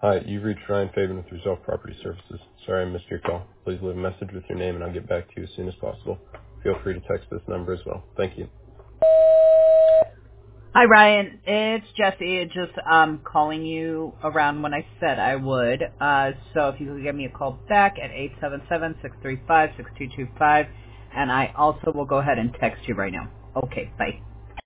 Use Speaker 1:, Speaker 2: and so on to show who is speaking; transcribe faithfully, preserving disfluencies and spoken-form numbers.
Speaker 1: Hi, you've reached Ryan Fabian with Resolve Property Services. Sorry I missed your call. Please leave a message with your name and I'll get back to you as soon as possible. Feel free to text this number as well. Thank you.
Speaker 2: Hi, Ryan. It's Jesse. Just um calling you around when I said I would. Uh, so if you could give me a call back at eight seven seven, six three five, six two two five, and I also will go ahead and text you right now. Okay, bye.